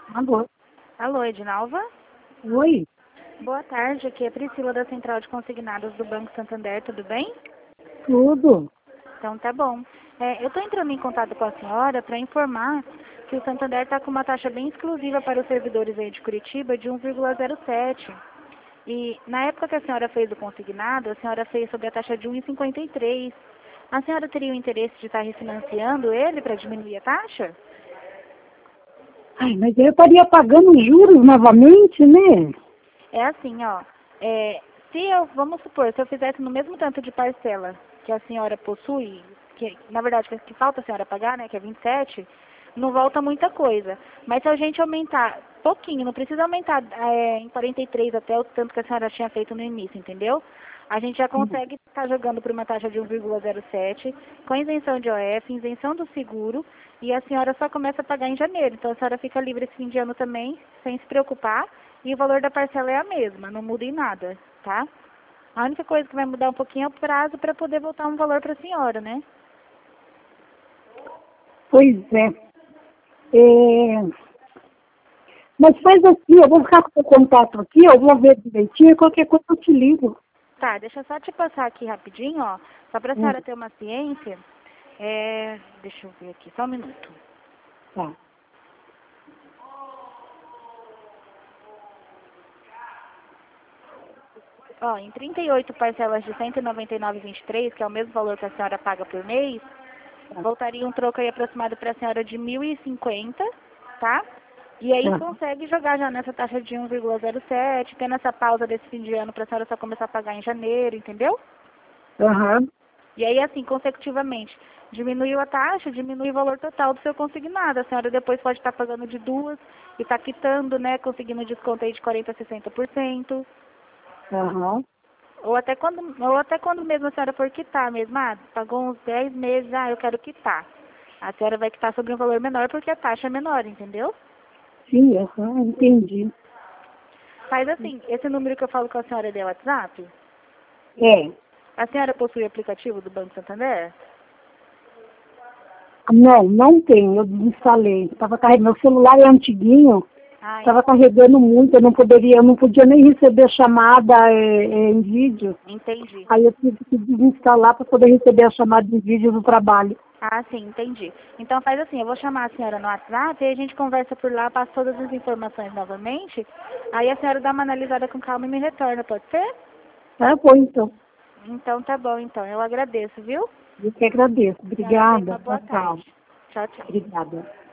Alô? Alô, Edinalva? Oi? Boa tarde, aqui é Priscila da Central de Consignados do Banco Santander, tudo bem? Tudo? Então tá bom. Eu estou entrando em contato com a senhora para informar que o Santander está com uma taxa bem exclusiva para os servidores aí de Curitiba de 1,07. E na época que a senhora fez o consignado, a senhora fez sobre a taxa de 1,53. A senhora teria o interesse de estar refinanciando ele para diminuir a taxa? Ai, mas eu estaria pagando juros novamente, né? É assim, ó. Vamos supor, se eu fizesse no mesmo tanto de parcela que a senhora possui, que na verdade que falta a senhora pagar, né, que é 27, não volta muita coisa. Mas se a gente aumentar pouquinho, não precisa aumentar em 43 até o tanto que a senhora tinha feito no início, entendeu? A gente já consegue estar jogando por uma taxa de 1,07, com isenção de OF, isenção do seguro, e a senhora só começa a pagar em janeiro. Então a senhora fica livre esse fim de ano também, sem se preocupar, e o valor da parcela é a mesma, não muda em nada, tá? A única coisa que vai mudar um pouquinho é o prazo para poder voltar um valor para a senhora, né? Pois é. Mas faz assim, eu vou ficar com o contato aqui, eu vou ver direitinho, qualquer coisa eu te ligo. Tá, deixa eu só te passar aqui rapidinho, ó, só para a Hum, senhora ter uma ciência. Deixa eu ver aqui, só um minuto. tá. Ó, em 38 parcelas de R$ 199,23, que é o mesmo valor que a senhora paga por mês, voltaria um troco aí aproximado para a senhora de 1.050, tá? E aí Tá. consegue jogar já nessa taxa de 1,07, tendo essa pausa desse fim de ano para a senhora só começar a pagar em janeiro, entendeu? Aham. E aí, assim, consecutivamente, diminuiu a taxa, diminui o valor total do seu consignado. A senhora depois pode estar pagando de duas e está quitando, né, conseguindo desconto aí de 40% a 60%. Aham. Ou até quando mesmo a senhora for quitar mesmo, pagou uns 10 meses, eu quero quitar. A senhora vai quitar sobre um valor menor porque a taxa é menor, entendeu? Sim, aham, entendi. Faz assim, esse número que eu falo com a senhora é de WhatsApp, É. a senhora possui o aplicativo do Banco Santander? Não, não tem, eu desinstalei. Tava carregando, meu celular é antiguinho, Ah, estava carregando muito, eu não podia nem receber chamada em vídeo. entendi. Aí eu tive que desinstalar para poder receber a chamada de vídeo do trabalho. Ah, sim, entendi. Então faz assim, eu vou chamar a senhora no WhatsApp e a gente conversa por lá, passa todas as informações novamente. Aí a senhora dá uma analisada com calma e me retorna, pode ser? Tá bom, então. Então tá bom, então. Eu agradeço, viu? Eu que agradeço. A senhora tenha Obrigada. uma boa Tchau, tchau. tarde. Tchau, tchau. Obrigada.